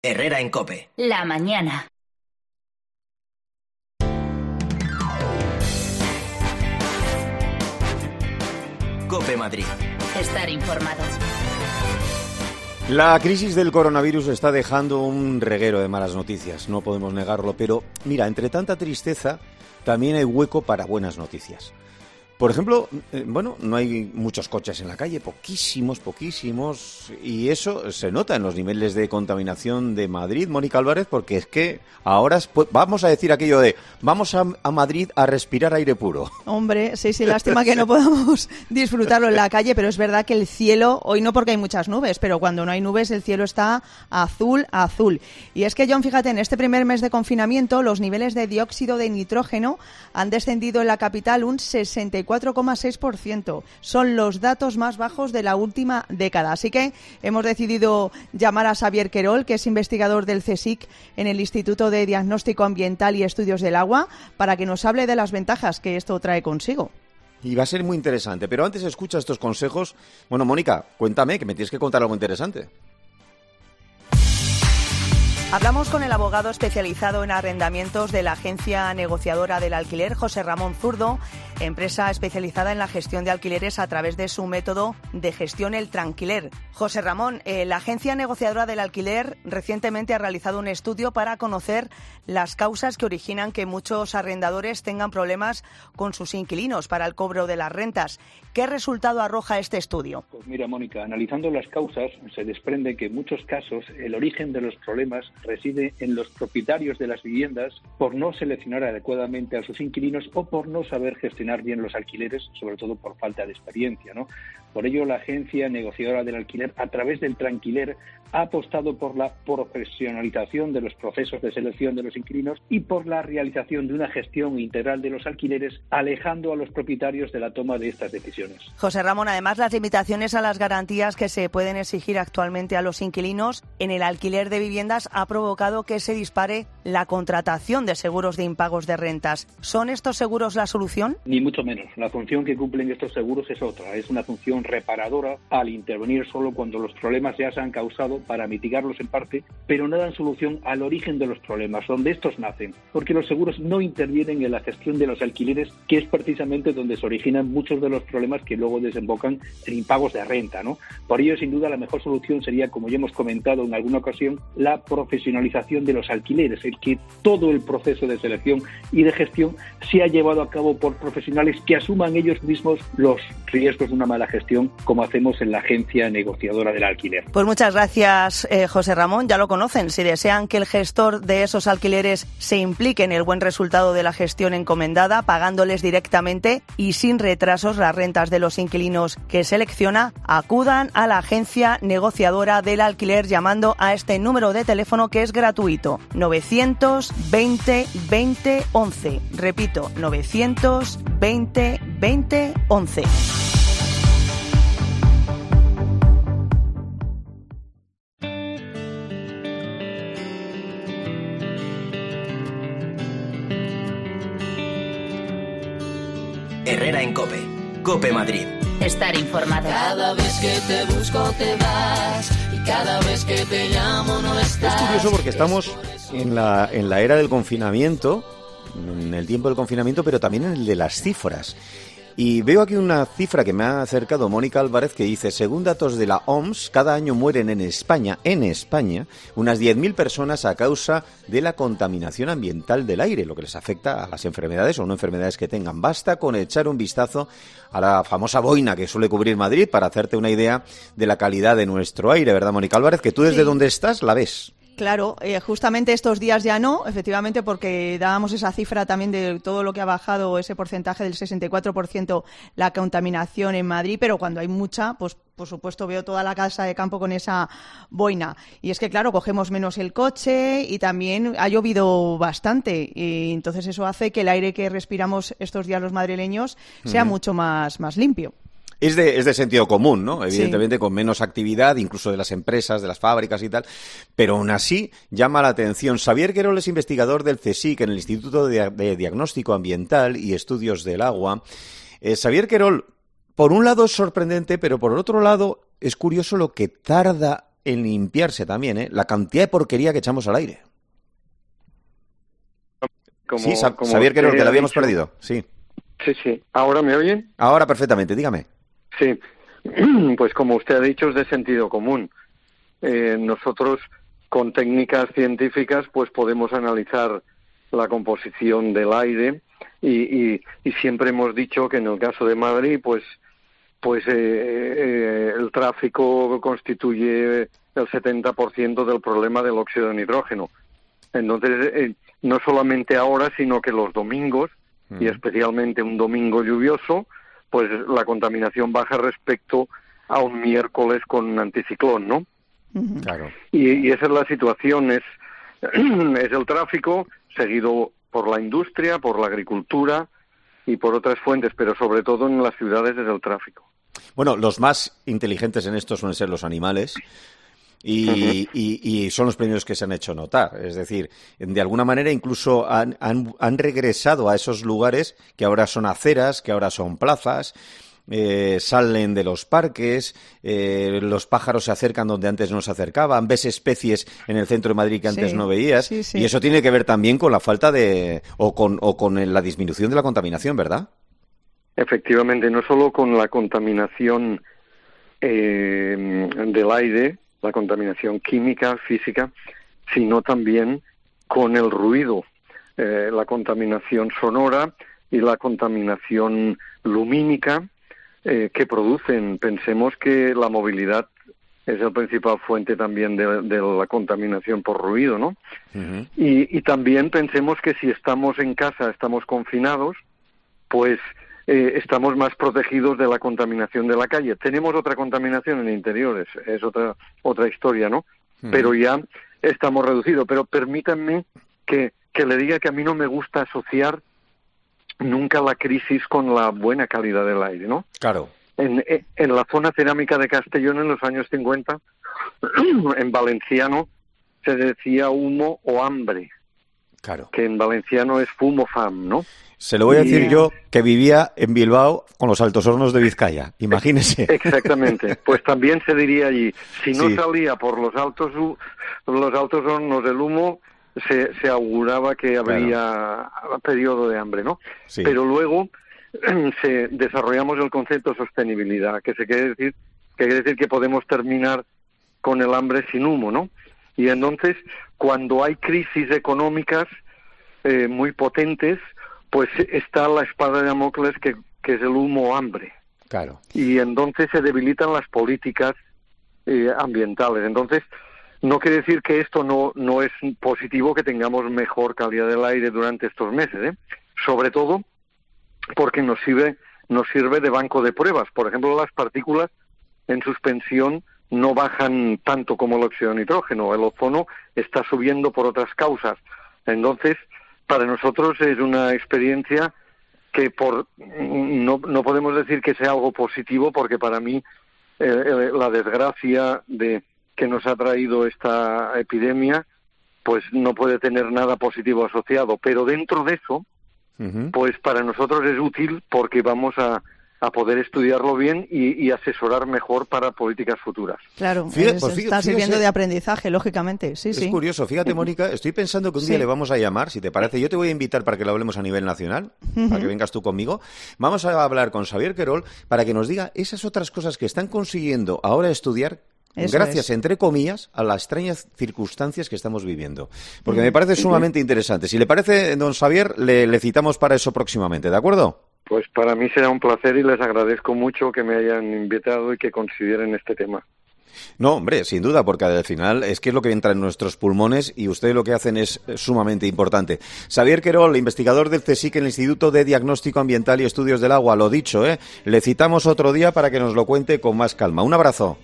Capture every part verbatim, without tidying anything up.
Herrera en COPE. La mañana. COPE Madrid. Estar informado. La crisis del coronavirus está dejando un reguero de malas noticias, no podemos negarlo, pero mira, entre tanta tristeza también hay hueco para buenas noticias. Por ejemplo, eh, bueno, no hay muchos coches en la calle, poquísimos, poquísimos, y eso se nota en los niveles de contaminación de Madrid, Mónica Álvarez, porque es que ahora pues, vamos a decir aquello de vamos a, a Madrid a respirar aire puro. Hombre, sí, sí, lástima que no podamos disfrutarlo en la calle, pero es verdad que el cielo, hoy no porque hay muchas nubes, pero cuando no hay nubes el cielo está azul, azul. Y es que, John, fíjate, en este primer mes de confinamiento los niveles de dióxido de nitrógeno han descendido en la capital un sesenta y cuatro coma seis por ciento. Son los datos más bajos de la última década. Así que hemos decidido llamar a Xavier Querol, que es investigador del CSIC en el Instituto de Diagnóstico Ambiental y Estudios del Agua, para que nos hable de las ventajas que esto trae consigo. Y va a ser muy interesante. Pero antes escucha estos consejos. Bueno, Mónica, cuéntame, que me tienes que contar algo interesante. Hablamos con el abogado especializado en arrendamientos de la Agencia Negociadora del Alquiler, José Ramón Zurdo, empresa especializada en la gestión de alquileres a través de su método de gestión, el Tranquiler. José Ramón, eh, la Agencia Negociadora del Alquiler recientemente ha realizado un estudio para conocer las causas que originan que muchos arrendadores tengan problemas con sus inquilinos para el cobro de las rentas. ¿Qué resultado arroja este estudio? Pues mira, Mónica, analizando las causas se desprende que en muchos casos el origen de los problemas reside en los propietarios de las viviendas por no seleccionar adecuadamente a sus inquilinos o por no saber gestionar bien los alquileres, sobre todo por falta de experiencia, ¿no? Por ello, la Agencia Negociadora del Alquiler, a través del Tranquiler, ha apostado por la profesionalización de los procesos de selección de los inquilinos y por la realización de una gestión integral de los alquileres, alejando a los propietarios de la toma de estas decisiones. José Ramón, además, las limitaciones a las garantías que se pueden exigir actualmente a los inquilinos en el alquiler de viviendas ha provocado que se dispare la contratación de seguros de impagos de rentas. ¿Son estos seguros la solución? Ni mucho menos. La función que cumplen estos seguros es otra. Es una función reparadora al intervenir solo cuando los problemas ya se han causado para mitigarlos en parte, pero no dan solución al origen de los problemas, donde estos nacen, porque los seguros no intervienen en la gestión de los alquileres, que es precisamente donde se originan muchos de los problemas que luego desembocan en impagos de renta, ¿no? Por ello, sin duda, la mejor solución sería, como ya hemos comentado en alguna ocasión, la profesionalización de los alquileres, el que todo el proceso de selección y de gestión sea llevado a cabo por profesionales que asuman ellos mismos los riesgos de una mala gestión, como hacemos en la Agencia Negociadora del Alquiler. Pues muchas gracias, eh, José Ramón. Ya lo conocen. Si desean que el gestor de esos alquileres se implique en el buen resultado de la gestión encomendada, pagándoles directamente y sin retrasos las rentas de los inquilinos que selecciona, acudan a la Agencia Negociadora del Alquiler llamando a este número de teléfono que es gratuito, novecientos veinte veinte once. Repito, novecientos veinte veinte once. Herrera en COPE. COPE Madrid. Estar informado. Cada vez que te busco te vas y cada vez que te llamo no estás. Es curioso porque estamos en la, en la era del confinamiento, en el tiempo del confinamiento, pero también en el de las cifras. Y veo aquí una cifra que me ha acercado Mónica Álvarez que dice, según datos de la O M S, cada año mueren en España, en España, unas diez mil personas a causa de la contaminación ambiental del aire, lo que les afecta a las enfermedades o no enfermedades que tengan. Basta con echar un vistazo a la famosa boina que suele cubrir Madrid para hacerte una idea de la calidad de nuestro aire, ¿verdad, Mónica Álvarez? Que tú desde sí. donde estás la ves. Claro, eh, justamente estos días ya no, efectivamente, porque dábamos esa cifra también de todo lo que ha bajado, ese porcentaje del sesenta y cuatro por ciento la contaminación en Madrid, pero cuando hay mucha, pues por supuesto veo toda la casa de campo con esa boina. Y es que, claro, cogemos menos el coche y también ha llovido bastante. Y entonces eso hace que el aire que respiramos estos días los madrileños sea uh-huh. mucho más, más limpio. Es de, es de sentido común, ¿no? Evidentemente sí. Con menos actividad, incluso de las empresas, de las fábricas y tal, pero aún así llama la atención. Xavier Querol es investigador del CSIC en el Instituto de, de Diagnóstico Ambiental y Estudios del Agua. Eh, Xavier Querol, por un lado es sorprendente, pero por otro lado es curioso lo que tarda en limpiarse también, ¿eh? La cantidad de porquería que echamos al aire. Como, sí, Sa- como Xavier Querol, que la habíamos dicho, perdido. Sí. Sí, sí. ¿Ahora me oyen? Ahora perfectamente, dígame. Sí. Pues como usted ha dicho, es de sentido común. Eh, nosotros, con técnicas científicas, pues podemos analizar la composición del aire y, y, y siempre hemos dicho que en el caso de Madrid, pues, pues eh, eh, el tráfico constituye el setenta por ciento del problema del óxido de nitrógeno. Entonces, eh, no solamente ahora, sino que los domingos, y especialmente un domingo lluvioso, pues la contaminación baja respecto a un miércoles con anticiclón, ¿no? Claro. Y, y esa es la situación, es, es el tráfico, seguido por la industria, por la agricultura y por otras fuentes, pero sobre todo en las ciudades es el tráfico. Bueno, los más inteligentes en esto suelen ser los animales. Y, uh-huh. y, y son los primeros que se han hecho notar. Es decir, de alguna manera incluso han, han, han regresado a esos lugares que ahora son aceras, que ahora son plazas, eh, salen de los parques, eh, los pájaros se acercan donde antes no se acercaban, ves especies en el centro de Madrid que antes sí, no veías, sí, sí. Y eso tiene que ver también con la falta de, o con, o con la disminución de la contaminación, ¿verdad? Efectivamente, no solo con la contaminación eh, del aire, la contaminación química, física, sino también con el ruido, eh, la contaminación sonora y la contaminación lumínica eh, que producen. Pensemos que la movilidad es la principal fuente también de, de la contaminación por ruido, ¿no? Uh-huh. Y, y también pensemos que si estamos en casa, estamos confinados, pues Eh, estamos más protegidos de la contaminación de la calle. Tenemos otra contaminación en interiores, es otra otra historia, ¿no? Mm. Pero ya estamos reducidos. Pero permítanme que, que le diga que a mí no me gusta asociar nunca la crisis con la buena calidad del aire, ¿no? Claro. En, en la zona cerámica de Castellón en los años cincuenta, en valenciano, se decía humo o hambre. Claro. Que en valenciano es fumo fam, ¿no? Se lo voy a decir yo, que vivía en Bilbao con los Altos Hornos de Vizcaya. Imagínese. Exactamente. Pues también se diría allí, si no sí. salía por los altos los altos hornos del humo, se, se auguraba que habría claro. periodo de hambre, ¿no? Sí. Pero luego se desarrollamos el concepto de sostenibilidad, que se quiere decir que quiere decir que podemos terminar con el hambre sin humo, ¿no? Y entonces, cuando hay crisis económicas eh, muy potentes, pues está la espada de Damocles que, que es el humo o hambre. Claro. Y entonces se debilitan las políticas eh, ambientales. Entonces, no quiere decir que esto no, no es positivo, que tengamos mejor calidad del aire durante estos meses, ¿eh? Sobre todo porque nos sirve, nos sirve de banco de pruebas. Por ejemplo, las partículas en suspensión no bajan tanto como el óxido de nitrógeno. El ozono está subiendo por otras causas. Entonces, para nosotros es una experiencia que por no, no podemos decir que sea algo positivo, porque para mí eh, la desgracia de que nos ha traído esta epidemia pues no puede tener nada positivo asociado, pero dentro de eso uh-huh. pues para nosotros es útil porque vamos a a poder estudiarlo bien y, y asesorar mejor para políticas futuras. Claro, fíjate, es, pues está fíjate, sirviendo fíjate. de aprendizaje, lógicamente. Sí, es sí. curioso, fíjate, Mónica, estoy pensando que un día sí. le vamos a llamar, si te parece. Yo te voy a invitar para que lo hablemos a nivel nacional, uh-huh. para que vengas tú conmigo. Vamos a hablar con Xavier Querol para que nos diga esas otras cosas que están consiguiendo ahora estudiar. Eso gracias, es. entre comillas, a las extrañas circunstancias que estamos viviendo. Porque mm. me parece sumamente interesante. Si le parece, don Xavier, le, le citamos para eso próximamente, ¿de acuerdo? Pues para mí será un placer y les agradezco mucho que me hayan invitado y que consideren este tema. No, hombre, sin duda, porque al final es que es lo que entra en nuestros pulmones y ustedes lo que hacen es sumamente importante. Xavier Querol, investigador del CSIC, el Instituto de Diagnóstico Ambiental y Estudios del Agua, lo dicho, ¿eh? Le citamos otro día para que nos lo cuente con más calma. Un abrazo.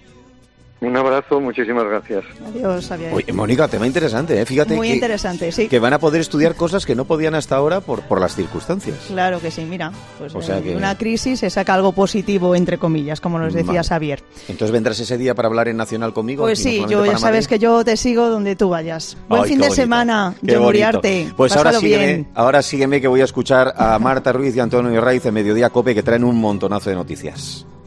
Un abrazo, muchísimas gracias. Adiós, Xavier. Oye, Mónica, tema interesante, ¿eh? Fíjate Muy que, interesante, sí. que van a poder estudiar cosas que no podían hasta ahora por, por las circunstancias. Claro que sí, mira, pues o sea en que... una crisis se saca algo positivo, entre comillas, como nos decía vale. Xavier. Entonces vendrás ese día para hablar en Nacional conmigo. Pues sí, yo ya sabes Madrid. Que yo te sigo donde tú vayas. Buen Ay, fin de bonito. semana, qué John Uriarte. Pues ahora sígueme, bien. ahora sígueme que voy a escuchar a Marta Ruiz y Antonio Raiz de Mediodía Cope, que traen un montonazo de noticias.